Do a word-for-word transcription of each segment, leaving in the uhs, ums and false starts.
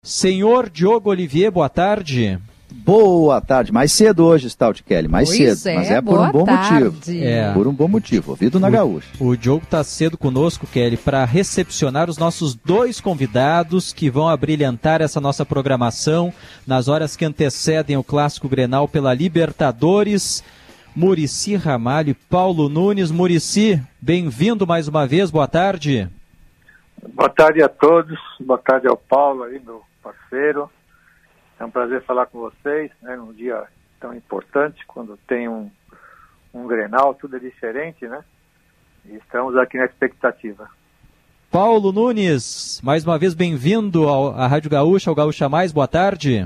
Senhor Diogo Olivier, boa tarde. Boa tarde, mais cedo hoje, Stout Kelly, mais pois cedo, é, mas é por um bom tarde. motivo, É. por um bom motivo, ouvido na gaúcha. O Diogo está cedo conosco, Kelly, para recepcionar os nossos dois convidados que vão abrilhantar essa nossa programação nas horas que antecedem o Clássico Grenal pela Libertadores. Muricy Ramalho e Paulo Nunes. Muricy, bem-vindo mais uma vez, boa tarde. Boa tarde a todos, boa tarde ao Paulo aí, meu parceiro. É um prazer falar com vocês, né, num dia tão importante, quando tem um, um Grenal, tudo é diferente, né? E estamos aqui na expectativa. Paulo Nunes, mais uma vez bem-vindo ao- à Rádio Gaúcha, ao Gaúcha Mais, boa tarde.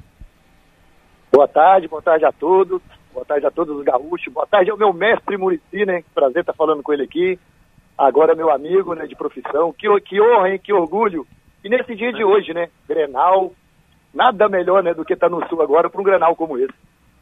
Boa tarde, boa tarde a todos, boa tarde a todos os gaúchos, boa tarde ao meu mestre Muricy, né? Prazer estar falando com ele aqui. Agora meu amigo, né, de profissão. Que, que honra, hein? Que orgulho. E nesse dia de hoje, né? Grenal. Nada melhor, né, do que estar no Sul agora para um Grenal como esse.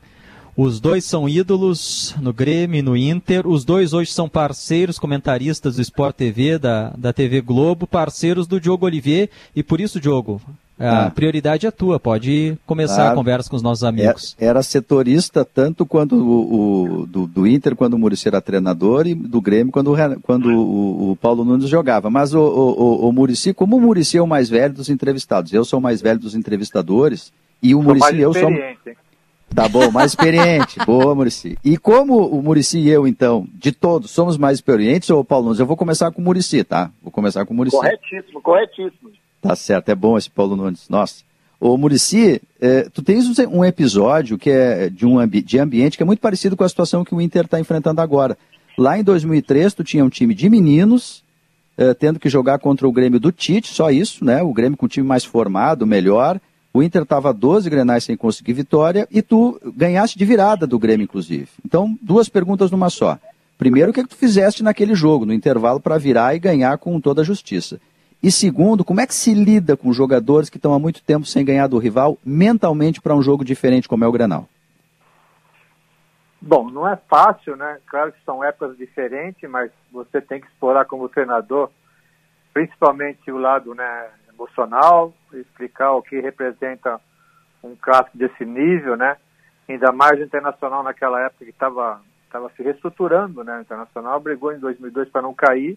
Os dois são ídolos no Grêmio e no Inter. Os dois hoje são parceiros, comentaristas do Sport T V, da, da T V Globo, parceiros do Diogo Olivier. E por isso, Diogo, a Ah. prioridade é tua. Pode começar Claro. a conversa com os nossos amigos. É- Era setorista tanto quanto o, o- do, do Inter, quando o Muricy era treinador, e do Grêmio, quando, o Re- quando o, o Paulo Nunes jogava. Mas o, o, o, o Muricy, como o Muricy é o mais velho dos entrevistados, eu sou o mais velho dos entrevistadores, e o Sou mais Muricy e eu somos... experiente, hein? Tá bom, mais experiente. Boa, Muricy. E como o Muricy e eu, então, de todos, somos mais experientes, ô Paulo Nunes, eu vou começar com o Muricy, tá? Vou começar com o Muricy. Corretíssimo, corretíssimo. Tá certo, é bom esse Paulo Nunes. Nossa. Ô, Muricy, eh, tu tens um um episódio que é de um ambi- de ambiente que é muito parecido com a situação que o Inter está enfrentando agora. Lá em dois mil e três, tu tinha um time de meninos, eh, tendo que jogar contra o Grêmio do Tite, só isso, né? O Grêmio com um time mais formado, melhor. O Inter estava doze grenais sem conseguir vitória e tu ganhaste de virada do Grêmio, inclusive. Então, duas perguntas numa só. Primeiro, o que, é que tu fizeste naquele jogo, no intervalo, para virar e ganhar com toda a justiça? E segundo, como é que se lida com jogadores que estão há muito tempo sem ganhar do rival, mentalmente para um jogo diferente como é o Grenal? Bom, não é fácil, né? Claro que são épocas diferentes, mas você tem que explorar como treinador, principalmente o lado, né, emocional, explicar o que representa um clássico desse nível, né? Ainda mais o Internacional naquela época que estava estava se reestruturando, né? O Internacional brigou em dois mil e dois para não cair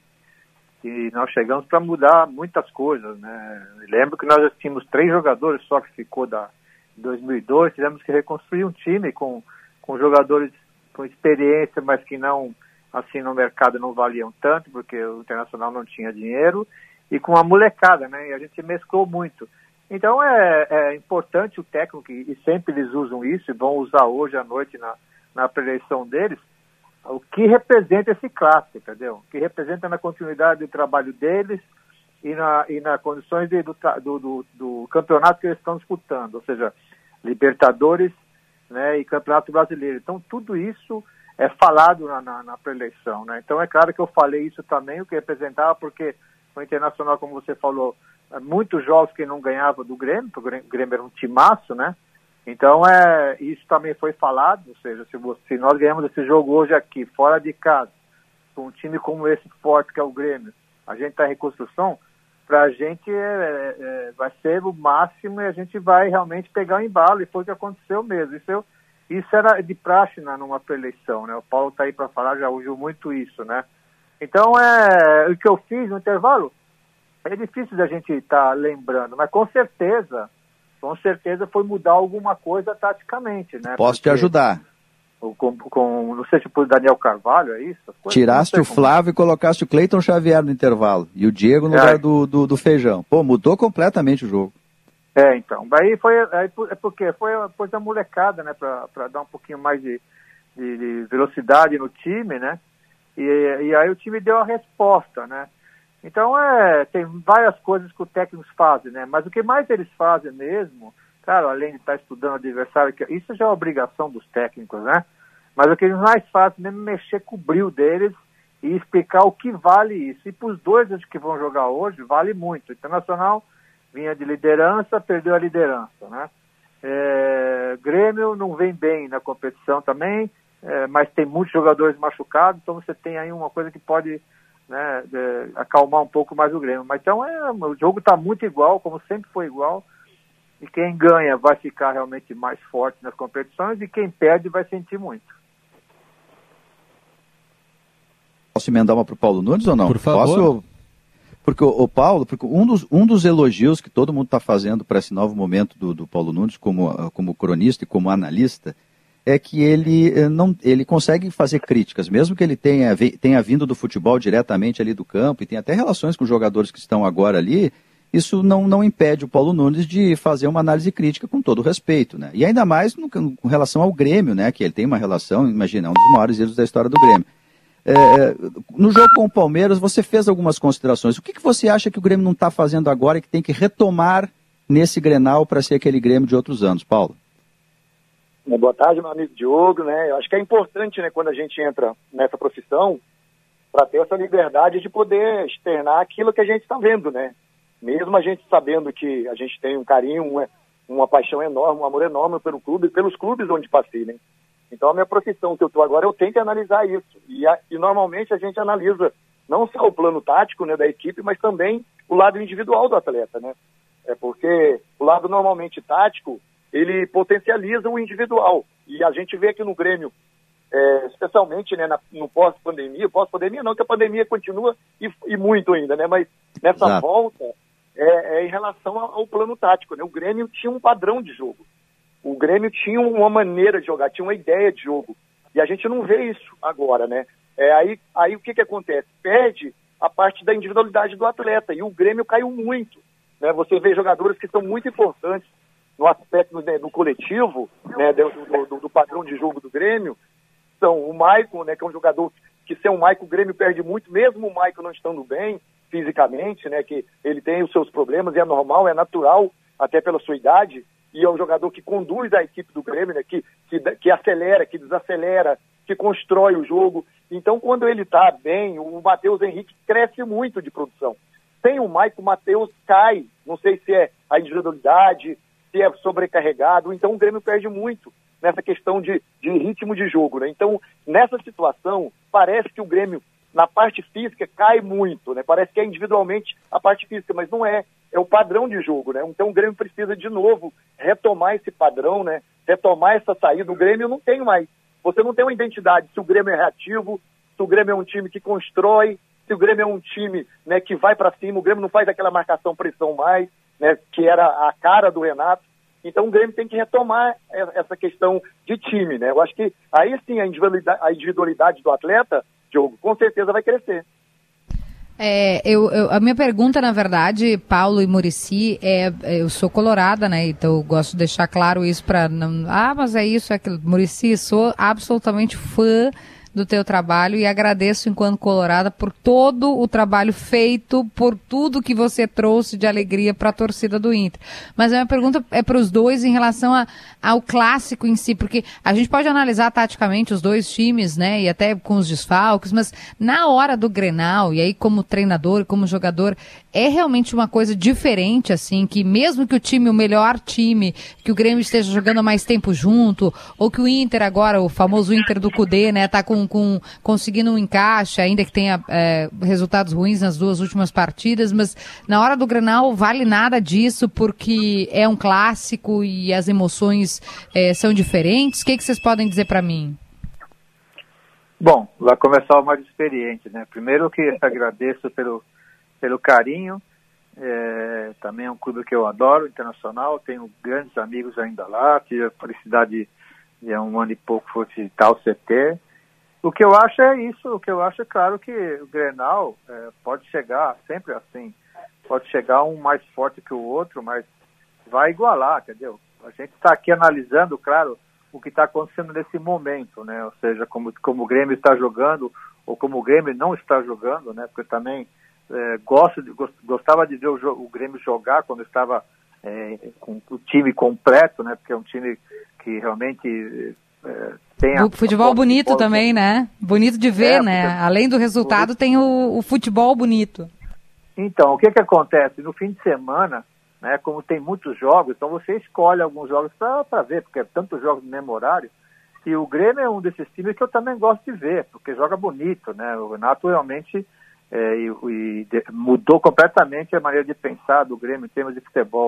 e nós chegamos para mudar muitas coisas, né? Eu lembro que nós já tínhamos três jogadores só que ficou da de dois mil e dois, tivemos que reconstruir um time com, com jogadores com experiência, mas que não, assim, no mercado não valiam tanto, porque o Internacional não tinha dinheiro, e com a molecada, né? E a gente mesclou muito. Então é, é importante o técnico, e sempre eles usam isso, e vão usar hoje à noite na, na preleção deles, o que representa esse clássico, entendeu? O que representa na continuidade do trabalho deles e na, e na condições de, do, do, do, do campeonato que eles estão disputando, ou seja, Libertadores, né, e Campeonato Brasileiro. Então tudo isso é falado na, na, na preleção, né? Então é claro que eu falei isso também, o que representava, porque o Internacional, como você falou, muitos jogos que não ganhava do Grêmio, porque o Grêmio era um timaço, né? Então, é, isso também foi falado, ou seja, se, você, se nós ganhamos esse jogo hoje aqui, fora de casa, com um time como esse forte que é o Grêmio, a gente está em reconstrução, para a gente é, é, vai ser o máximo e a gente vai realmente pegar o embalo, e foi o que aconteceu mesmo. Isso, eu, isso era de praxe né, numa pré-eleição, né? O Paulo está aí para falar, já ouviu muito isso, né? Então, é, o que eu fiz no intervalo, é difícil da gente estar tá lembrando, mas com certeza, com certeza foi mudar alguma coisa taticamente, né? Posso Porque te ajudar. Com, com, não sei se foi o Daniel Carvalho, é isso? Tiraste o Flávio e colocaste o Cleiton Xavier no intervalo. E o Diego no é. lugar do, do, do Feijão. Pô, mudou completamente o jogo. É, então. Aí foi, aí, é porque foi a coisa da molecada, né? Para dar um pouquinho mais de, de, de velocidade no time, né? E, e aí o time deu a resposta, né? Então, é, tem várias coisas que os técnicos fazem, né? Mas o que mais eles fazem mesmo, claro, além de estar estudando o adversário, que isso já é obrigação dos técnicos, né? Mas o que eles mais fazem mesmo é mexer com o brilho deles e explicar o que vale isso. E para os dois que vão jogar hoje, vale muito. O Internacional vinha de liderança, perdeu a liderança, né? É, Grêmio não vem bem na competição também, é, mas tem muitos jogadores machucados, então você tem aí uma coisa que pode... Né, de, acalmar um pouco mais o Grêmio. Mas então é, o jogo está muito igual, como sempre foi igual. e quem ganha vai ficar realmente mais forte nas competições e quem perde vai sentir muito. Posso emendar uma para o Paulo Nunes ou não? Por favor. Posso? Porque o, o Paulo, porque um dos, um dos elogios que todo mundo está fazendo para esse novo momento do, do Paulo Nunes como, como cronista e como analista é que ele, não, ele consegue fazer críticas, mesmo que ele tenha, tenha vindo do futebol diretamente ali do campo e tenha até relações com os jogadores que estão agora ali, isso não, não impede o Paulo Nunes de fazer uma análise crítica com todo o respeito, né? E ainda mais no, com relação ao Grêmio, né? Que ele tem uma relação, imagina, é um dos maiores ídolos da história do Grêmio. É, no jogo com o Palmeiras, você fez algumas considerações. O que, que você acha que o Grêmio não está fazendo agora e que tem que retomar nesse Grenal para ser aquele Grêmio de outros anos, Paulo? Boa tarde, meu amigo Diogo, né? Eu acho que é importante, né, quando a gente entra nessa profissão, para ter essa liberdade de poder externar aquilo que a gente está vendo, né? Mesmo a gente sabendo que a gente tem um carinho, uma, uma paixão enorme, um amor enorme pelo clube, pelos clubes onde passei, né? Então a minha profissão que eu estou agora, eu tenho que analisar isso. E, a, e normalmente a gente analisa não só o plano tático, né, da equipe, mas também o lado individual do atleta, né? É porque o lado normalmente tático, ele potencializa o individual. E a gente vê aqui no Grêmio, é, especialmente, né, na, no pós-pandemia, pós-pandemia não, que a pandemia continua e, e muito ainda, né? Mas nessa Exato. volta é, é em relação ao, ao plano tático, né? O Grêmio tinha um padrão de jogo. O Grêmio tinha uma maneira de jogar, tinha uma ideia de jogo. E a gente não vê isso agora, né? É, aí, aí o que que acontece? Perde a parte da individualidade do atleta. E o Grêmio caiu muito, né? Você vê jogadores que são muito importantes no aspecto né, do coletivo, né, do, do, do padrão de jogo do Grêmio. São o Maicon, né, que é um jogador que sem o Maicon o Grêmio perde muito, mesmo o Maicon não estando bem fisicamente, né, que ele tem os seus problemas, e é normal, é natural, até pela sua idade, e é um jogador que conduz a equipe do Grêmio, né, que, que, que acelera, que desacelera, que constrói o jogo. Então, quando ele está bem, o Matheus Henrique cresce muito de produção. Sem o Maicon, o Matheus cai, não sei se é a individualidade, se é sobrecarregado, então o Grêmio perde muito nessa questão de, de ritmo de jogo, né? Então, nessa situação, parece que o Grêmio, na parte física, cai muito, né? Parece que é individualmente a parte física, mas não é. É o padrão de jogo, né? Então o Grêmio precisa, de novo, retomar esse padrão, né? Retomar essa saída. O Grêmio não tem mais. Você não tem uma identidade se o Grêmio é reativo, se o Grêmio é um time que constrói, se o Grêmio é um time, né, que vai para cima. O Grêmio não faz aquela marcação-pressão mais, né, que era a cara do Renato. Então o Grêmio tem que retomar essa questão de time, né? Eu acho que aí sim a individualidade, a individualidade do atleta, Diogo, com certeza vai crescer. É, eu, eu, a minha pergunta, na verdade, Paulo e Muricy, é, eu sou colorada, né? Então eu gosto de deixar claro isso para não. Ah, mas é isso, é aquilo. Muricy, sou absolutamente fã do teu trabalho e agradeço enquanto colorada por todo o trabalho feito, por tudo que você trouxe de alegria para a torcida do Inter. Mas a minha pergunta é para os dois em relação a, ao clássico em si, porque a gente pode analisar taticamente os dois times, né, e até com os desfalques, mas na hora do Grenal, e aí como treinador e como jogador, é realmente uma coisa diferente, assim, que mesmo que o time, o melhor time, que o Grêmio esteja jogando há mais tempo junto, ou que o Inter agora, o famoso Inter do Cudê, né, tá com Com, conseguindo um encaixe, ainda que tenha é, resultados ruins nas duas últimas partidas, mas na hora do Grenal vale nada disso porque é um clássico e as emoções é, são diferentes. O que, que vocês podem dizer para mim? Bom, vai começar o mais experiente, né? Primeiro que agradeço pelo, pelo carinho, é, também é um clube que eu adoro, Internacional, tenho grandes amigos ainda lá, tive a felicidade de há um ano e pouco foi visitar o C T. O que eu acho é isso, o que eu acho é claro que o Grenal é, pode chegar, sempre assim, pode chegar um mais forte que o outro, mas vai igualar, entendeu? A gente está aqui analisando, claro, o que está acontecendo nesse momento, né? Ou seja, como, como o Grêmio está jogando, ou como o Grêmio não está jogando, né? Porque também é, gosto de, gostava de ver o, o Grêmio jogar quando estava é, com o time completo, né? Porque é um time que realmente... É, tem a, o futebol a bonito futebol, também, né? Bonito de ver, é, né? porque, além do resultado, o, tem o, o futebol bonito. Então, o que que acontece? No fim de semana, né, como tem muitos jogos, então você escolhe alguns jogos para ver, porque é tantos jogos no mesmo horário, e o Grêmio é um desses times que eu também gosto de ver, porque joga bonito, né? O Renato realmente é, e, e de, mudou completamente a maneira de pensar do Grêmio em termos de futebol.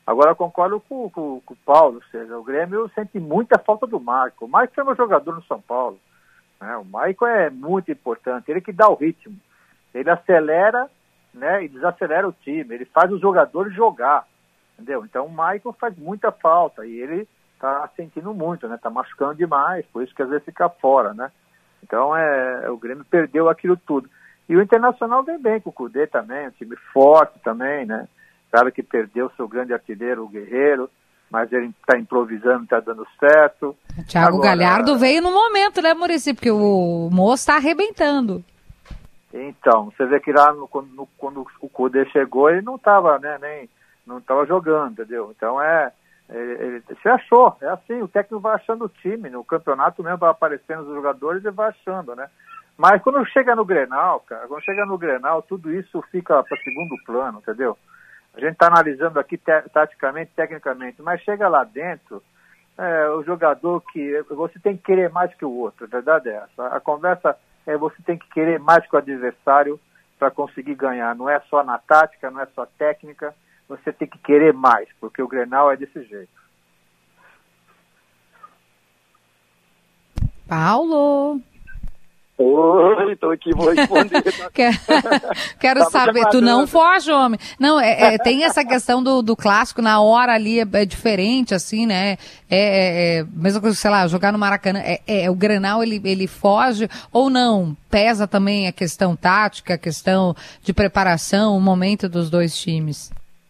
Agora, eu concordo com, com, com o Paulo, ou seja, o Grêmio sente muita falta do Maicon. O Maicon é um jogador no São Paulo, né? O Maicon é muito importante, ele que dá o ritmo. Ele acelera, né, e desacelera o time, ele faz os jogadores jogar, entendeu? Então, o Maicon faz muita falta e ele está sentindo muito, né? Está machucando demais, por isso que às vezes fica fora, né? Então, é, o Grêmio perdeu aquilo tudo. E o Internacional vem bem com o Cudê também, um time forte também, né? Claro que perdeu seu grande artilheiro, o Guerreiro, mas ele está improvisando, está dando certo. Thiago Agora, Galhardo veio no momento, né, Muricy? Porque o moço está arrebentando. Então, você vê que lá no, quando, quando o Cudê chegou, ele não estava, né, nem não estava jogando, entendeu? Então é, ele, ele se achou, é assim, o técnico vai achando o time, no campeonato mesmo vai aparecendo os jogadores e vai achando, né? Mas quando chega no Grenal, cara, quando chega no Grenal, tudo isso fica para segundo plano, entendeu? A gente está analisando aqui te- taticamente, tecnicamente, mas chega lá dentro, é, o jogador que você tem que querer mais que o outro, a verdade é essa. A conversa é você tem que querer mais que o adversário para conseguir ganhar. Não é só na tática, não é só técnica, você tem que querer mais, porque o Grenal é desse jeito. Paulo... Oi, estou aqui, vou responder. Quero, quero saber, tu não foge, homem. Não, é, é, tem essa questão do, do clássico, na hora ali é, é diferente, assim, né? É, é, é mesma coisa, sei lá, jogar no Maracanã, é, é, o Grenal ele, ele foge ou não? Pesa também a questão tática, a questão de preparação, o momento dos dois times?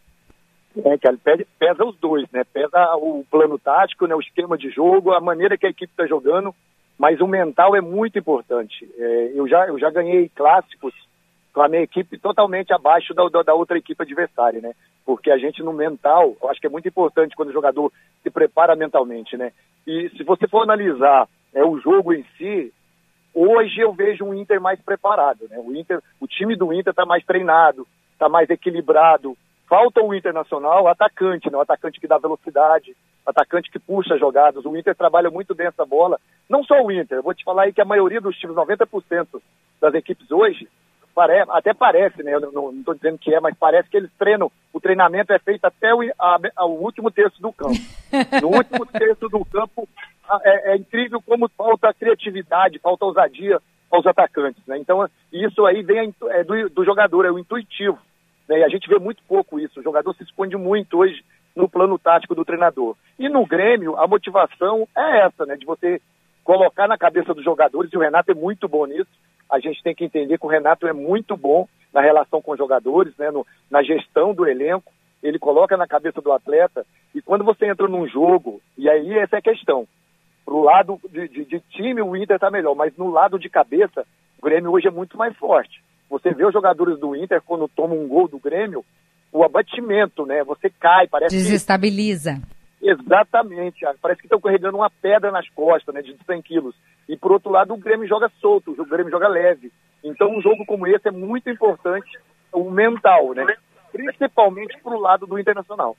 É, cara, pesa os dois, né? Pesa o plano tático, né? O esquema de jogo, a maneira que a equipe está jogando. Mas o mental é muito importante. É, eu, já, eu já ganhei clássicos com a minha equipe totalmente abaixo da, da, da outra equipe adversária, né? Porque a gente no mental, eu acho que é muito importante quando o jogador se prepara mentalmente, né? E se você for analisar é, o jogo em si, hoje eu vejo um Inter mais preparado, né? O, Inter, o time do Inter está mais treinado, está mais equilibrado. Falta o Internacional, o atacante, né? O atacante que dá velocidade, o atacante que puxa jogadas. O Inter trabalha muito bem essa bola. Não só o Inter, eu vou te falar aí que a maioria dos times, noventa por cento das equipes hoje, pare... até parece, né? Eu não estou dizendo que é, mas parece que eles treinam. O treinamento é feito até o, a, o último terço do campo. No último terço do campo, é, é incrível como falta criatividade, falta ousadia aos atacantes, né? Então, isso aí vem é do, do jogador, é o intuitivo. Né, e a gente vê muito pouco isso. O jogador se esconde muito hoje no plano tático do treinador. E no Grêmio, a motivação é essa, né? De você colocar na cabeça dos jogadores, e o Renato é muito bom nisso. A gente tem que entender que o Renato é muito bom na relação com os jogadores, né? No, na gestão do elenco. Ele coloca na cabeça do atleta. E quando você entra num jogo, e aí essa é a questão. Pro lado de, de, de time, o Inter tá melhor, mas no lado de cabeça, o Grêmio hoje é muito mais forte. Você vê os jogadores do Inter, quando tomam um gol do Grêmio, o abatimento, né? Você cai, parece Desestabiliza. Que... Exatamente. Parece que estão carregando uma pedra nas costas, né? De cem quilos. E, por outro lado, o Grêmio joga solto, o Grêmio joga leve. Então, um jogo como esse é muito importante, o mental, né? Principalmente pro lado do Internacional.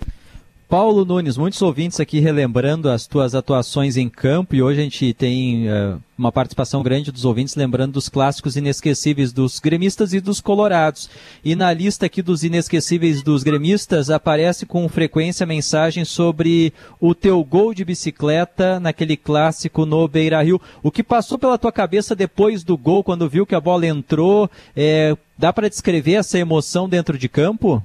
Paulo Nunes, muitos ouvintes aqui relembrando as tuas atuações em campo, e hoje a gente tem uh, uma participação grande dos ouvintes lembrando dos clássicos inesquecíveis dos gremistas e dos colorados. E na lista aqui dos inesquecíveis dos gremistas aparece com frequência a mensagem sobre o teu gol de bicicleta naquele clássico no Beira-Rio. O que passou pela tua cabeça depois do gol, quando viu que a bola entrou? É, dá para descrever essa emoção dentro de campo?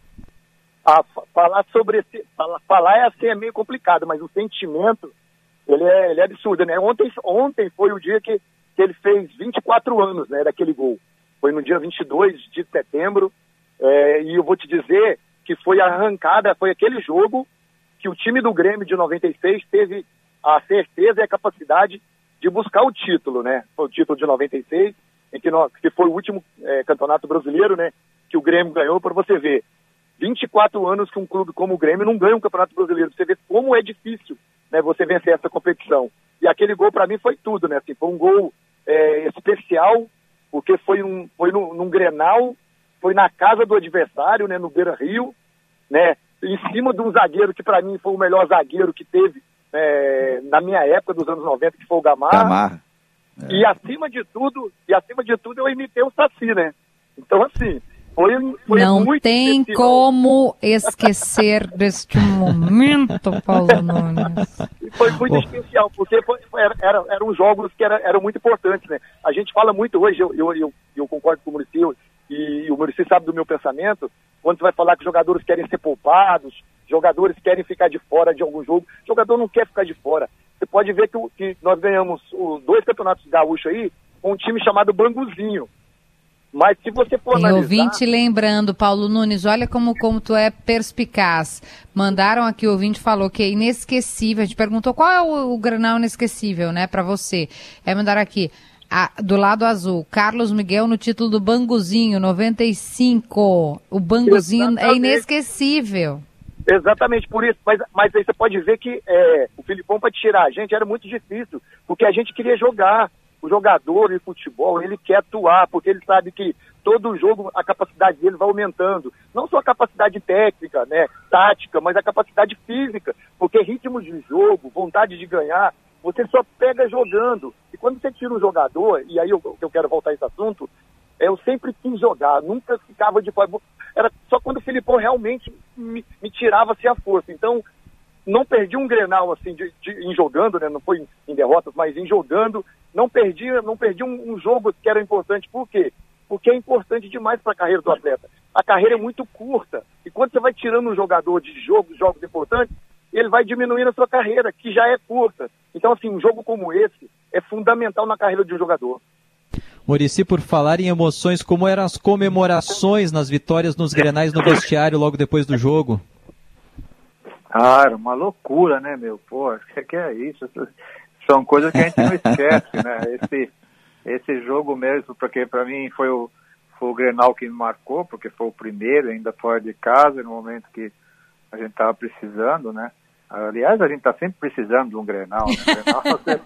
Ah, falar sobre esse, falar, falar é assim, é meio complicado, mas o sentimento, ele é, ele é absurdo, né? Ontem, ontem foi o dia que, que ele fez vinte e quatro anos, né, daquele gol. Foi no dia vinte e dois de setembro, é, e eu vou te dizer que foi arrancada, foi aquele jogo que o time do Grêmio de noventa e seis teve a certeza e a capacidade de buscar o título, né? Foi o título de noventa e seis, em que, nós, que foi o último é, campeonato brasileiro, né, que o Grêmio ganhou, para você ver. vinte e quatro anos que um clube como o Grêmio não ganha um campeonato brasileiro. Você vê como é difícil, né, você vencer essa competição. E aquele gol, para mim, foi tudo, né? Assim, foi um gol é, especial, porque foi, um, foi num, num Grenal, foi na casa do adversário, né, no Beira-Rio, né, em cima de um zagueiro que, para mim, foi o melhor zagueiro que teve é, na minha época, dos anos noventa, que foi o Gamarra. Gamarra. É. E, acima de tudo, e acima de tudo, eu imitei o Saci, né? Então, assim... Foi, foi Não muito tem especial. como esquecer deste momento, Paulo Nunes. Foi muito oh. especial, porque foi, era, era, eram jogos que era, eram muito importantes, né? A gente fala muito hoje, eu, eu, eu, eu concordo com o Muricy, e, e o Muricy sabe do meu pensamento, quando você vai falar que jogadores querem ser poupados, jogadores querem ficar de fora de algum jogo, o jogador não quer ficar de fora. Você pode ver que, que nós ganhamos os dois campeonatos gaúchos aí com um time chamado Banguzinho. Mas se você for Tem analisar... ouvinte lembrando, Paulo Nunes, olha como, como tu é perspicaz. Mandaram aqui, o ouvinte falou que é inesquecível. A gente perguntou qual é o, o Grenal inesquecível, né, pra você. É mandar aqui, a, do lado azul, Carlos Miguel no título do Banguzinho, noventa e cinco. O Banguzinho Exatamente. É inesquecível. Exatamente, por isso. Mas, mas aí você pode ver que é, o Filipão, para tirar a gente, era muito difícil, porque a gente queria jogar. O jogador de futebol, ele quer atuar, porque ele sabe que todo jogo a capacidade dele vai aumentando. Não só a capacidade técnica, né, tática, mas a capacidade física. Porque ritmo de jogo, vontade de ganhar, você só pega jogando. E quando você tira um jogador, e aí eu, eu quero voltar a esse assunto, eu sempre quis jogar, nunca ficava de fora. Era só quando o Filipão realmente me, me tirava assim, a força. Então, não perdi um Grenal assim, de, de, em jogando, né? Não foi em, em derrotas, mas em jogando. Não perdi, não perdi um, um jogo que era importante. Por quê? Porque é importante demais para a carreira do atleta. A carreira é muito curta. E quando você vai tirando um jogador de jogo, jogos importantes, ele vai diminuindo a sua carreira, que já é curta. Então, assim, um jogo como esse é fundamental na carreira de um jogador. Muricy, por falar em emoções, como eram as comemorações nas vitórias nos Grenais no vestiário logo depois do jogo? Ah, era uma loucura, né, meu? Pô, o que, que é isso? São coisas que a gente não esquece, né? Esse, esse jogo mesmo, porque para mim foi o, foi o Grenal que me marcou, porque foi o primeiro, ainda fora de casa, no momento que a gente estava precisando, né? Aliás, a gente está sempre precisando de um Grenal, né? Grenal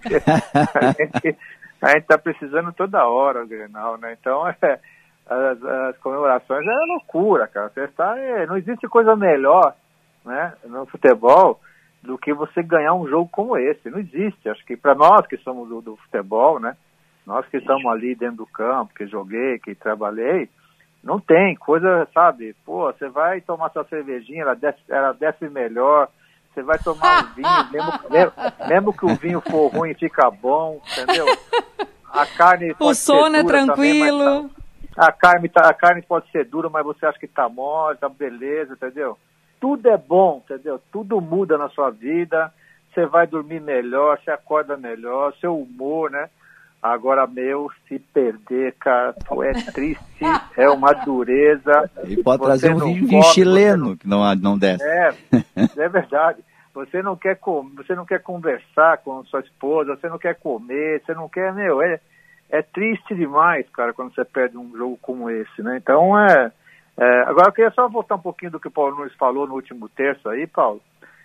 a gente a gente está precisando toda hora do Grenal, né? Então, é, as, as comemorações é loucura, cara. Você tá, é, não existe coisa melhor, né, no futebol do que você ganhar um jogo como esse. Não existe. Acho que para nós que somos do, do futebol, né, nós que estamos ali dentro do campo, que joguei, que trabalhei, não tem coisa, sabe, pô, você vai tomar sua cervejinha, ela desce, ela desce melhor, você vai tomar um vinho, mesmo, mesmo, mesmo que o vinho for ruim, fica bom, entendeu? A carne pode o sono ser é tranquilo. Também, mas a, carne tá, a carne pode ser dura, mas você acha que tá mole, tá beleza, entendeu? Tudo é bom, entendeu? Tudo muda na sua vida, você vai dormir melhor, você acorda melhor, seu humor, né? Agora, meu, se perder, cara, pô, é triste, é uma dureza. E pode trazer um vinho, vinho chileno, não... que não, não desce. É, é verdade. Você não, quer com... você não quer conversar com sua esposa, você não quer comer, você não quer, meu, é, é triste demais, cara, quando você perde um jogo como esse, né? Então, é... É, agora eu queria só voltar um pouquinho do que o Paulo Nunes falou no último terço aí, Paulo,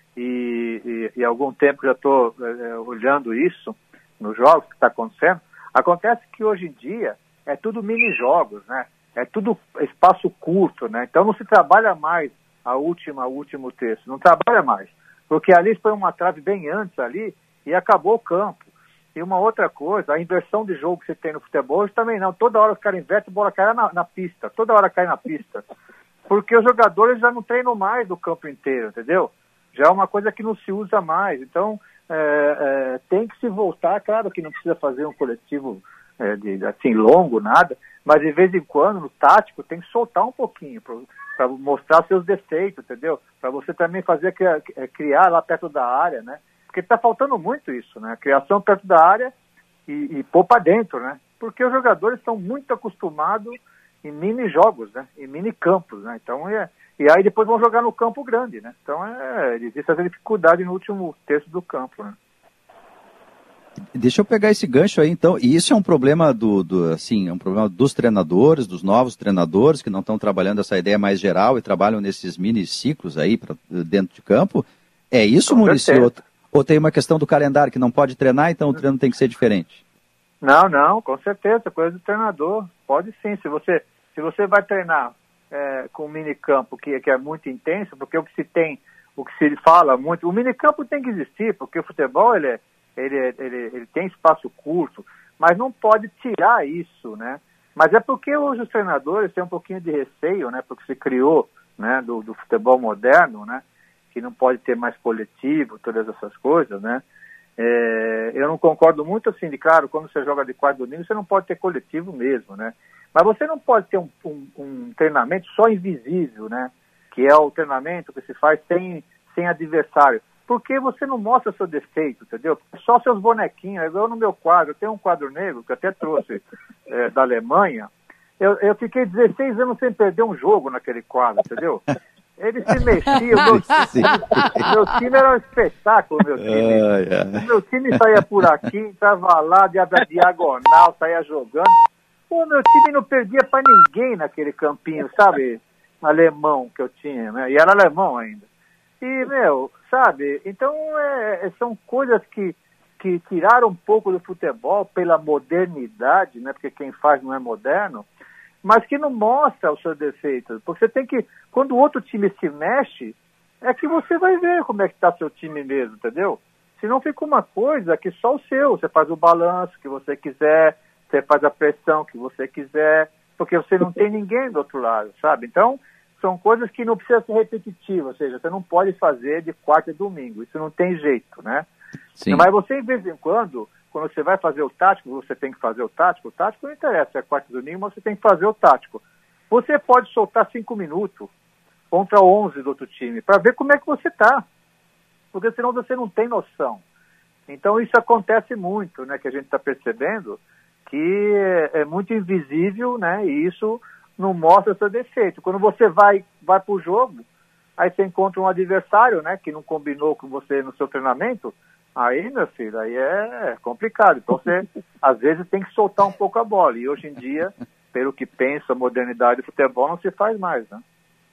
e, e, e há algum tempo já estou é, olhando isso nos jogos que está acontecendo. Acontece que hoje em dia é tudo mini-jogos, né? É tudo espaço curto, né? Então não se trabalha mais a última, o último terço, não trabalha mais, porque ali foi uma trave bem antes ali e acabou o campo. E uma outra coisa, a inversão de jogo que você tem no futebol, hoje também não. Toda hora os caras invertem, a bola cai na, na pista. Toda hora cai na pista. Porque os jogadores já não treinam mais o campo inteiro, entendeu? Já é uma coisa que não se usa mais. Então, é, é, tem que se voltar. Claro que não precisa fazer um coletivo é, de, assim, longo, nada. Mas, de vez em quando, no tático, tem que soltar um pouquinho para mostrar seus defeitos, entendeu? Para você também fazer, criar lá perto da área, né? Porque está faltando muito isso, né? Criação perto da área e, e pôr para dentro, né? Porque os jogadores estão muito acostumados em mini-jogos, né? Em mini-campos, né? Então, é... E aí depois vão jogar no campo grande, né? Então, é... existe essa dificuldade no último terço do campo, né? Deixa eu pegar esse gancho aí, então. E isso é um problema do, do assim, é um problema dos treinadores, dos novos treinadores que não estão trabalhando essa ideia mais geral e trabalham nesses mini-ciclos aí pra, dentro de campo. É isso, Muricy? Ou tem uma questão do calendário que não pode treinar, então o treino tem que ser diferente? Não, não, com certeza, coisa do treinador. Pode sim, se você, se você vai treinar é, com um minicampo que, que é muito intenso, porque o que se tem, o que se fala muito, o minicampo tem que existir, porque o futebol ele, é, ele, ele, ele tem espaço curto, mas não pode tirar isso, né? Mas é porque hoje os treinadores têm um pouquinho de receio, né? Porque se criou, né, do, do futebol moderno, né? Que não pode ter mais coletivo, todas essas coisas, né? É, eu não concordo muito assim, de claro, quando você joga de quarta domingo, você não pode ter coletivo mesmo, né? Mas você não pode ter um, um, um treinamento só invisível, né? Que é o treinamento que se faz sem, sem adversário. Porque você não mostra seu defeito, entendeu? Só seus bonequinhos. Eu no meu quadro, eu tenho um quadro negro que eu até trouxe é, da Alemanha. Eu, eu fiquei dezesseis anos sem perder um jogo naquele quadro, entendeu? Ele se mexia, o meu time, meu time era um espetáculo, meu time. Ai, ai. O meu time saía por aqui, entrava lá, de diagonal, saía jogando. O meu time não perdia pra ninguém naquele campinho, sabe? Alemão que eu tinha, né? E era alemão ainda. E, meu, sabe? Então, é, são coisas que, que tiraram um pouco do futebol pela modernidade, né? Porque quem faz não é moderno, mas que não mostra os seus defeitos. Porque você tem que, quando o outro time se mexe, é que você vai ver como é que está seu time mesmo, entendeu? Senão fica uma coisa que só o seu. Você faz o balanço que você quiser, você faz a pressão que você quiser, porque você não tem ninguém do outro lado, sabe? Então, são coisas que não precisam ser repetitivas, ou seja, você não pode fazer de quarta e domingo, isso não tem jeito, né? Sim. Mas você, de vez em quando, quando você vai fazer o tático, você tem que fazer o tático, o tático não interessa, se é quarta e domingo, mas você tem que fazer o tático. Você pode soltar cinco minutos contra onze do outro time, para ver como é que você está, porque senão você não tem noção. Então isso acontece muito, né, que a gente está percebendo, que é muito invisível, né, e isso não mostra seu defeito. Quando você vai, vai para o jogo, aí você encontra um adversário, né, que não combinou com você no seu treinamento, aí, meu filho, aí é complicado. Então você, às vezes, tem que soltar um pouco a bola. E hoje em dia, pelo que pensa a modernidade do futebol, não se faz mais, né?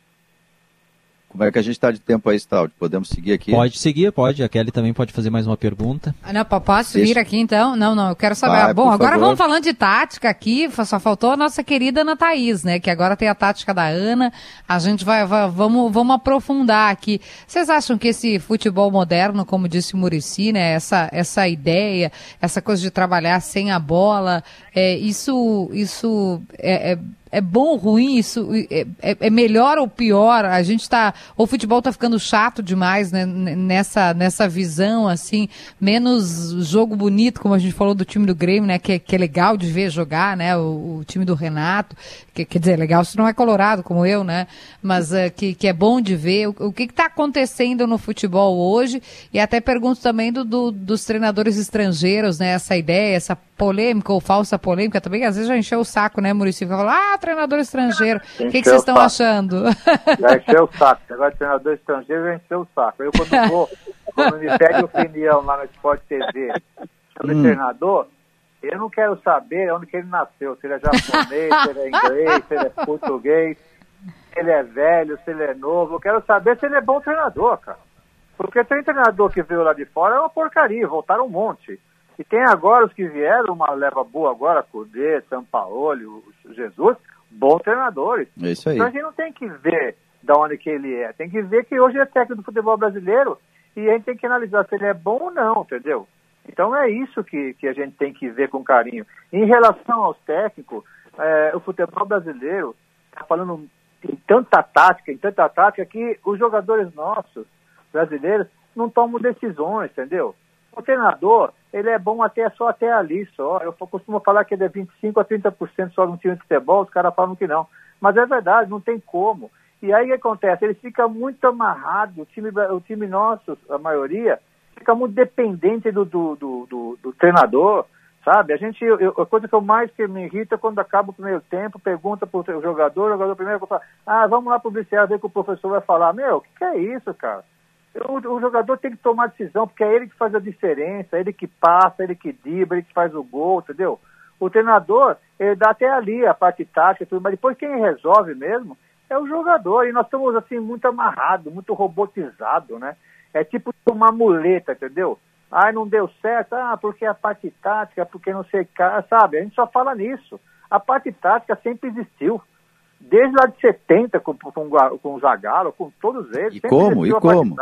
Como é que a gente está de tempo aí, Staldi? Podemos seguir aqui? Pode seguir, pode. A Kelly também pode fazer mais uma pergunta. Ah, não, posso Deixa... vir aqui então? Não, não, eu quero saber. Vai, Bom, agora favor. vamos falando de tática aqui, só faltou a nossa querida Ana Thaís, né? Que agora tem a tática da Ana. A gente vai, vai vamos, vamos aprofundar aqui. Vocês acham que esse futebol moderno, como disse o Muricy, né? Essa, essa ideia, essa coisa de trabalhar sem a bola, é, isso, isso é, é É bom ou ruim isso? É, é, é melhor ou pior? A gente tá... O futebol tá ficando chato demais, né? Nessa, nessa visão, assim, menos jogo bonito, como a gente falou do time do Grêmio, né? Que, que é legal de ver jogar, né? O, o time do Renato. Que, quer dizer, legal se não é colorado, como eu, né? Mas uh, que, que é bom de ver. O, o que que tá acontecendo no futebol hoje? E até pergunto também do, do, dos treinadores estrangeiros, né? Essa ideia, essa polêmica ou falsa polêmica também, às vezes já encheu o saco, né, Muricy? Fica falando, ah, treinador estrangeiro, o que, que vocês estão achando? Já encheu o saco, agora treinador estrangeiro já encheu o saco. Eu quando vou, quando me pede opinião lá no Sport T V sobre hum. treinador, eu não quero saber onde que ele nasceu, se ele é japonês, se ele é inglês, se ele é português, se ele é velho, se ele é novo, eu quero saber se ele é bom treinador, cara. Porque tem treinador que veio lá de fora, é uma porcaria, voltaram um monte. E tem agora os que vieram, uma leva boa agora, Cudê, Sampaoli, o Jesus, bons treinadores. É isso aí. Então a gente não tem que ver de onde que ele é, tem que ver que hoje é técnico do futebol brasileiro e a gente tem que analisar se ele é bom ou não, entendeu? Então é isso que, que a gente tem que ver com carinho. Em relação aos técnicos, é, o futebol brasileiro está falando em tanta tática, em tanta tática, que os jogadores nossos, brasileiros, não tomam decisões, entendeu? O treinador, ele é bom até só até ali só. Eu costumo falar que ele é vinte e cinco a trinta por cento só no time de futebol, os caras falam que não. Mas é verdade, não tem como. E aí o que acontece? Ele fica muito amarrado, o time, o time nosso, a maioria, fica muito dependente do, do, do, do, do treinador, sabe? A gente, eu, a coisa que eu mais que me irrita é quando acaba o primeiro tempo, pergunta pro jogador, o jogador primeiro fala, ah, vamos lá pro vestiário ver o que o professor vai falar. Meu, o que, que é isso, cara? O, o jogador tem que tomar decisão, porque é ele que faz a diferença, é ele que passa, é ele que dribla, ele que faz o gol, entendeu? O treinador, ele dá até ali a parte tática, tudo, mas depois quem resolve mesmo é o jogador. E nós estamos, assim, muito amarrados, muito robotizados, né? É tipo uma muleta, entendeu? Ah, não deu certo, ah, porque a parte tática, porque não sei, sabe? A gente só fala nisso. A parte tática sempre existiu. Desde lá de setenta, com, com, com o Zagallo, com todos eles. E como? E como?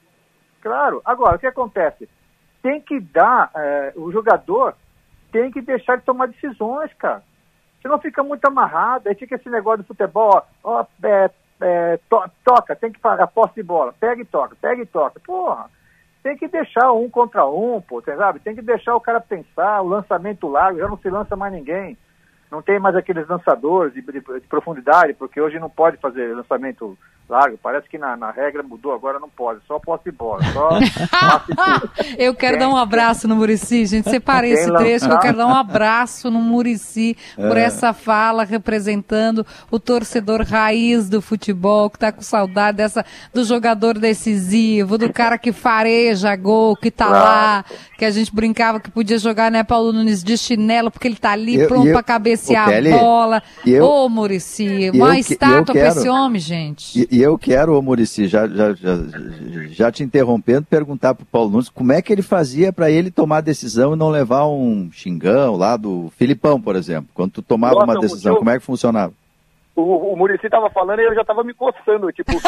Claro. Agora, o que acontece? Tem que dar, é, o jogador tem que deixar de tomar decisões, cara. senão fica muito amarrado, aí fica esse negócio de futebol, ó, é, é, to, toca, tem que pagar posse de bola, pega e toca, pega e toca, porra, tem que deixar um contra um, pô, sabe? Tem que deixar o cara pensar, o lançamento largo, já não se lança mais ninguém, não tem mais aqueles lançadores de, de, de profundidade, porque hoje não pode fazer lançamento largo, parece que na, na regra mudou, agora não pode, só posse de bola, só passe. Eu quero Quem, dar um abraço no Muricy, gente, separei esse trecho, eu quero dar um abraço no Muricy por É. essa fala representando o torcedor raiz do futebol, que tá com saudade dessa, do jogador decisivo, do cara que fareja gol, que tá Claro. lá, que a gente brincava que podia jogar, né, Paulo Nunes, de chinelo, porque ele tá ali Eu- pronto e eu- pra cabecear Ô, Kelly, a bola. e eu- Ô, Muricy, e eu uma que- e eu estátua pra quero- esse homem, gente. E, e eu quero, ô Muricy, já, já, já, já te interrompendo, perguntar pro Paulo Nunes como é que ele fazia para ele tomar a decisão e não levar um xingão lá do Filipão, por exemplo. Quando tu tomava Nossa, uma decisão, eu- como é que funcionava? O, o Muricy estava falando e eu já estava me coçando aqui, porque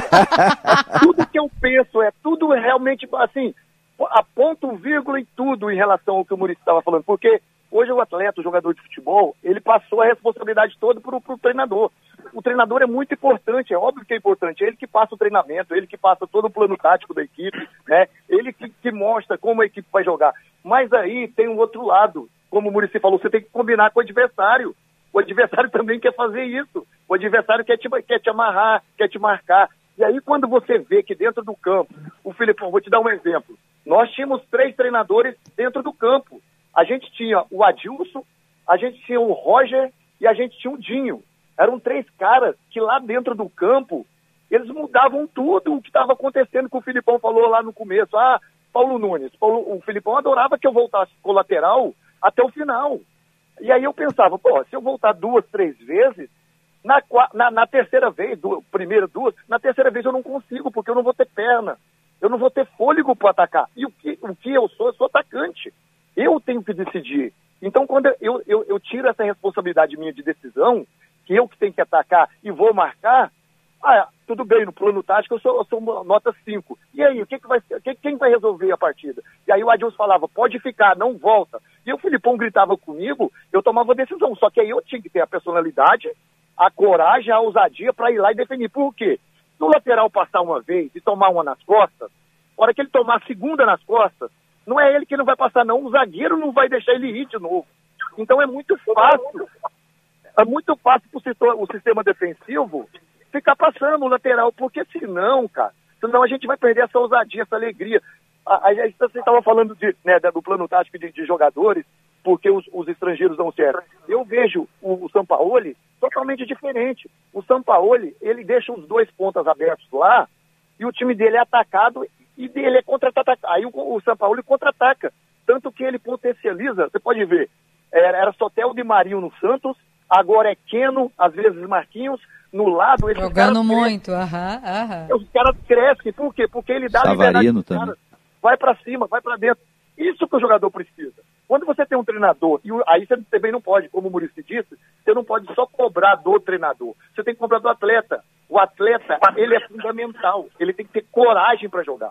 tudo que eu penso é tudo realmente assim, a ponto, vírgula e tudo em relação ao que o Muricy estava falando, porque hoje o atleta, o jogador de futebol, ele passou a responsabilidade toda para o treinador. O treinador é muito importante, é óbvio que é importante, é ele que passa o treinamento, ele que passa todo o plano tático da equipe, né? Ele que, que mostra como a equipe vai jogar. Mas aí tem um outro lado, como o Muricy falou, você tem que combinar com o adversário. O adversário também quer fazer isso. O adversário quer te, quer te amarrar, quer te marcar. E aí quando você vê que dentro do campo, o Filipão, vou te dar um exemplo, nós tínhamos três treinadores dentro do campo. A gente tinha o Adilson, a gente tinha o Roger e a gente tinha o Dinho. Eram três caras que lá dentro do campo, eles mudavam tudo o que estava acontecendo, que o Filipão falou lá no começo. Ah, Paulo Nunes, Paulo, o Filipão adorava que eu voltasse com o lateral até o final. E aí eu pensava, pô, se eu voltar duas, três vezes, na, na, na terceira vez, do, primeiro duas, na terceira vez eu não consigo, porque eu não vou ter perna, eu não vou ter fôlego para atacar. E o que, o que eu sou? Eu sou atacante. Eu tenho que decidir. Então, quando eu, eu, eu tiro essa responsabilidade minha de decisão, que eu que tenho que atacar e vou marcar, ah, tudo bem, no plano tático eu sou, eu sou nota cinco. E aí, o que que vai, que, quem vai resolver a partida? E aí o Adilson falava, pode ficar, não volta. E o Filipão gritava comigo, eu tomava a decisão. Só que aí eu tinha que ter a personalidade, a coragem, a ousadia para ir lá e definir. Por quê? No lateral passar uma vez e tomar uma nas costas, a hora que ele tomar a segunda nas costas, não é ele que não vai passar, não. O zagueiro não vai deixar ele ir de novo. Então é muito fácil. É muito fácil para o sistema defensivo ficar passando o lateral, porque senão, cara, senão a gente vai perder essa ousadia, essa alegria. A, a gente estava falando de, né, do plano tático de, de jogadores, porque os, os estrangeiros não servem. Eu vejo o, o Sampaoli totalmente diferente. O Sampaoli, ele deixa os dois pontas abertos lá, e o time dele é atacado, e dele é contra-ataca. Aí o, o Sampaoli contra-ataca. Tanto que ele potencializa, você pode ver, era, era Soteldo e Marinho no Santos, agora é Keno, às vezes Marquinhos, no lado... Esses Jogando caras muito, aham, aham. Os caras crescem, por quê? Porque ele dá Savarino liberdade também. vai para cima, vai para dentro. Isso que o jogador precisa. Quando você tem um treinador, e aí você também não pode, como o Muricy disse, você não pode só cobrar do treinador. Você tem que cobrar do atleta. O atleta, ele é fundamental. Ele tem que ter coragem para jogar.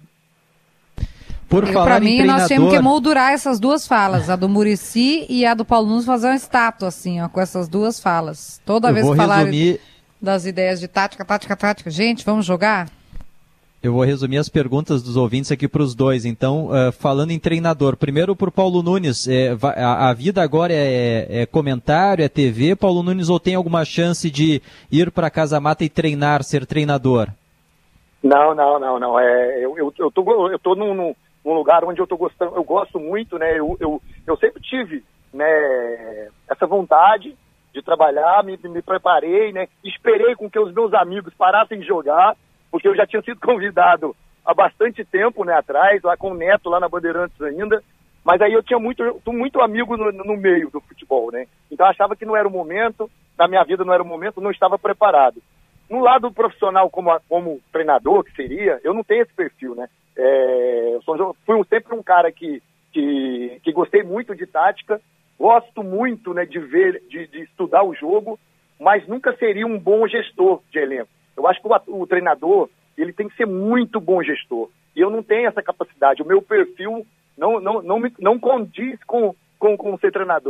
Por falar Para em mim, treinador... nós temos que moldurar essas duas falas, a do Muricy e a do Paulo Nunes, fazer uma estátua, assim, ó, com essas duas falas. Toda Eu vez vou que falar resumir... das ideias de tática, tática, tática. Gente, vamos jogar? Eu vou resumir as perguntas dos ouvintes aqui para os dois. Então, uh, falando em treinador, primeiro para o Paulo Nunes, é, a, a vida agora é, é comentário, é T V. Paulo Nunes, ou tem alguma chance de ir para Casa Mata e treinar, ser treinador? Não, não, não, não. É, eu, eu, eu tô, eu tô num, num, num lugar onde eu tô gostando, eu gosto muito, né? Eu, eu, eu sempre tive, né, essa vontade de trabalhar, me, me preparei, né? Esperei com que os meus amigos parassem de jogar, porque eu já tinha sido convidado há bastante tempo, né, atrás, lá com o Neto, lá na Bandeirantes ainda, mas aí eu tinha muito, muito amigo no, no meio do futebol, né, então eu achava que não era o momento, na minha vida não era o momento, não estava preparado. No lado profissional, como, como treinador, que seria, eu não tenho esse perfil, né, é, eu sou, fui sempre um cara que, que, que gostei muito de tática, gosto muito, né, de ver, de, de estudar o jogo, mas nunca seria um bom gestor de elenco. Eu acho que o, o treinador, ele tem que ser muito bom gestor. E eu não tenho essa capacidade. O meu perfil não, não, não, me, não condiz com, com, com ser treinador.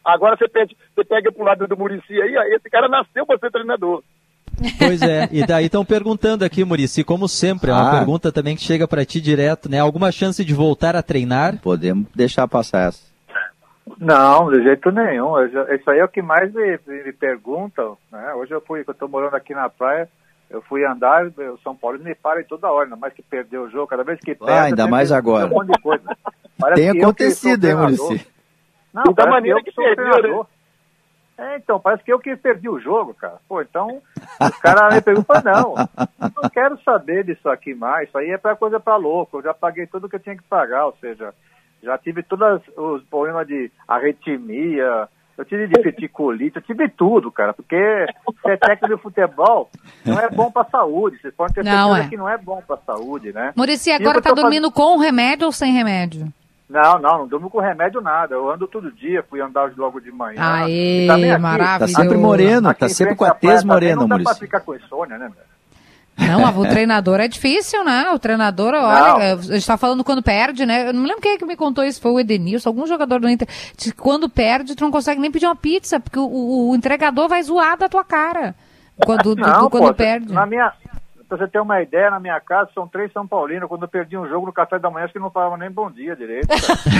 Agora você, pede, você pega pro lado do Muricy aí, ó, esse cara nasceu para ser treinador. Pois é, e daí estão perguntando aqui, Muricy, como sempre, é uma Ah. pergunta também que chega para ti direto, né? Alguma chance de voltar a treinar? Podemos deixar passar essa. Não, de jeito nenhum. Eu já- isso aí é o que mais me, me, me perguntam, né? Hoje eu fui, que eu tô morando aqui na praia, eu fui andar, o São Paulo me para toda hora, ainda mais que perdeu o jogo, cada vez que perde... Ah, ainda sempre mais tem agora. Um monte de coisa. Parece Tem que eu que sou acontecido, hein, treinador. Muricy? Não, Da parece maneira eu que sou perdeu, treinador. É, então, parece que eu que perdi o jogo, cara. Pô, então, os caras me perguntam, não, não quero saber disso aqui mais, isso aí é pra coisa pra louco, eu já paguei tudo que eu tinha que pagar, ou seja, já tive todos os problemas de arritmia, eu tive diverticulite, eu tive tudo, cara, porque ser técnico de futebol não é bom pra saúde, vocês podem ter Não certeza é. que não é bom pra saúde, né? Muricy, E agora eu tá tô dormindo com remédio ou sem remédio? Não, não, não durmo com remédio nada. Eu ando todo dia, fui andar logo de manhã. Aê, E também aqui- maravilhoso. Tá sempre moreno, Aqui tá em sempre frente com a à praia tez também morena, Não dá pra Muricy. ficar com insônia, né, velho? Não, o treinador é difícil, né? O treinador, olha, a gente tá falando quando perde, né? Eu não me lembro quem é que me contou isso, foi o Edenilson, algum jogador do Inter. Diz que quando perde, tu não consegue nem pedir uma pizza, porque o, o- o entregador vai zoar da tua cara quando, tu- tu- Não, quando pô, perde. Na minha, pra você ter uma ideia, na minha casa são três São Paulinos. Quando eu perdi um jogo no café da manhã, acho que não falava nem bom dia direito.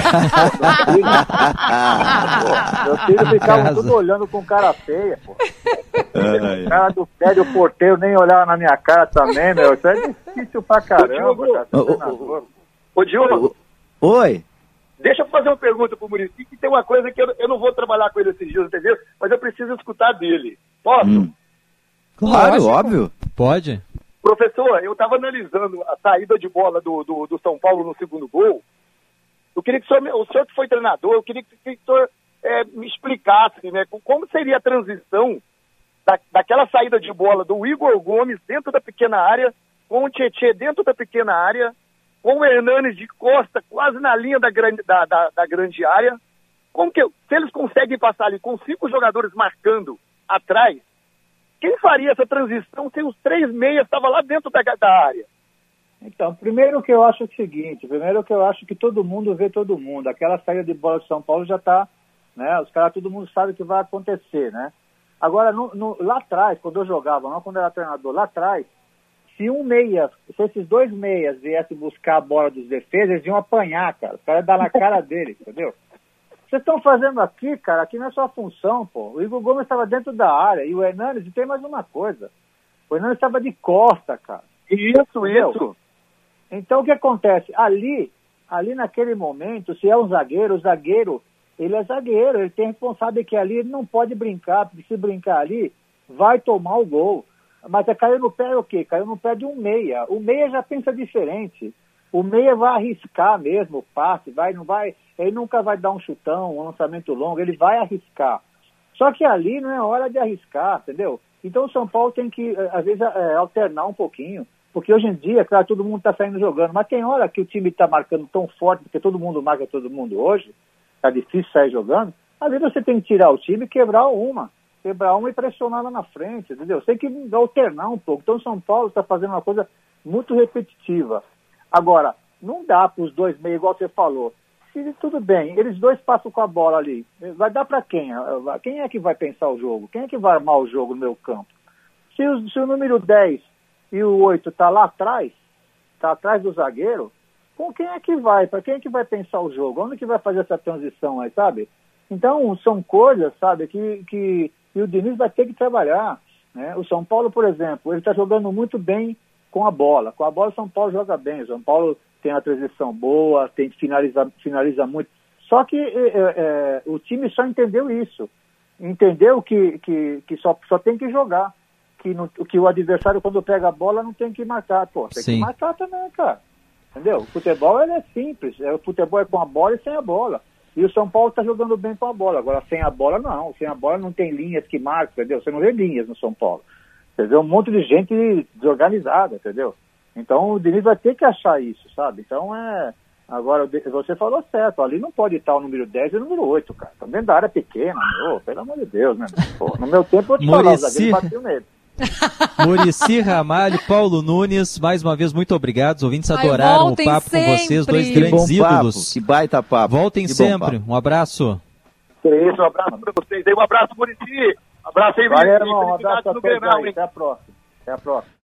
Cara. Meus filhos ficavam Casa. tudo olhando com cara feia, pô. O cara do prédio, o porteiro, nem olhava na minha cara também, meu. Isso é difícil pra caramba, cara. ser Ô, ô, treinador. Ô, Diogo, Oi. deixa eu fazer uma pergunta pro Muricy, que tem uma coisa que eu, eu não vou trabalhar com ele esses dias, entendeu? Mas eu preciso escutar dele. Posso? Hum. Claro, Lógico. óbvio. Pode? Professor, eu estava analisando a saída de bola do, do, do São Paulo no segundo gol. Eu queria que o senhor, me- o senhor que foi treinador, eu queria que, que o senhor é, me explicasse, né, como seria a transição da, daquela saída de bola do Igor Gomes dentro da pequena área, com o Tietê dentro da pequena área, com o Hernanes de costa quase na linha da grande, da, da, da grande área. Como que, se eles conseguem passar ali com cinco jogadores marcando atrás, quem faria essa transição se os três meias estavam lá dentro da, da área? Então, primeiro que eu acho o seguinte, primeiro que eu acho que todo mundo vê todo mundo. Aquela saída de bola de São Paulo já está, né? Os caras, todo mundo sabe o que vai acontecer, né? Agora, no, no, lá atrás, quando eu jogava, não quando eu era treinador, lá atrás, se um meia, se esses dois meias viessem buscar a bola dos defesas, eles iam apanhar, cara. Os caras iam dar na cara dele, entendeu? Vocês estão fazendo aqui, cara, aqui não é sua função, pô. O Igor Gomes estava dentro da área e o Hernanes, e tem mais uma coisa, o Hernanes estava de costa, cara. Isso, Entendeu? isso. Então, o que acontece? Ali, ali naquele momento, se é um zagueiro, o zagueiro, ele é zagueiro, ele tem responsável que ali ele não pode brincar, porque se brincar ali, vai tomar o gol. Mas é, caiu no pé o quê? Caiu no pé de um meia. O meia já pensa diferente. O meia vai arriscar mesmo o passe, vai, não vai, ele nunca vai dar um chutão, um lançamento longo, ele vai arriscar. Só que ali não é hora de arriscar, entendeu? Então o São Paulo tem que, às vezes, é, alternar um pouquinho. Porque hoje em dia, claro, todo mundo está saindo jogando, mas tem hora que o time está marcando tão forte, porque todo mundo marca todo mundo hoje, está difícil sair jogando, às vezes você tem que tirar o time e quebrar uma, quebrar uma e pressionar lá na frente, entendeu? Você tem que alternar um pouco. Então o São Paulo está fazendo uma coisa muito repetitiva. Agora, não dá para os dois meios, igual você falou. Se tudo bem, eles dois passam com a bola ali, vai dar para quem? Quem é que vai pensar o jogo? Quem é que vai armar o jogo no meu campo? Se o, se o número dez e o oito está lá atrás, está atrás do zagueiro, com quem é que vai? Para quem é que vai pensar o jogo? Onde que vai fazer essa transição aí, sabe? Então, são coisas, sabe, que, que e o Diniz vai ter que trabalhar, né? O São Paulo, por exemplo, ele está jogando muito bem com a bola. Com a bola, o São Paulo joga bem. O São Paulo tem a transição boa, tem, finaliza, finaliza muito. Só que é, é, o time só entendeu isso. Entendeu que, que, que só, só tem que jogar. Que, no, que o adversário, quando pega a bola, não tem que marcar. Pô, tem Sim. que marcar também, cara. Entendeu? O futebol ele é simples. É, o futebol é com a bola e sem a bola. E o São Paulo está jogando bem com a bola. Agora, sem a bola, não. Sem a bola não tem linhas que marcam, entendeu? Você não vê linhas no São Paulo. Você vê um monte de gente desorganizada, entendeu? Então, o Diniz vai ter que achar isso, sabe? Então, é... Agora, você falou certo. Ali não pode estar o número dez e o número oito, cara. Estão dentro da área pequena, meu. Pelo amor de Deus, né? Pô, no meu tempo, eu te falava, o zagueiro bateu nele. Muricy Ramalho, Paulo Nunes, mais uma vez, muito obrigado. Os ouvintes Ai, adoraram o voltem papo sempre. com vocês, dois Que Que bom grandes papo, ídolos. que baita papo. Voltem Que bom sempre. papo. Um abraço. É isso, um abraço para vocês aí, um abraço, Muricy. Um abraço aí, Valeu, Muricy. irmão, um abraço a todos aí. Até a próxima. Até a próxima.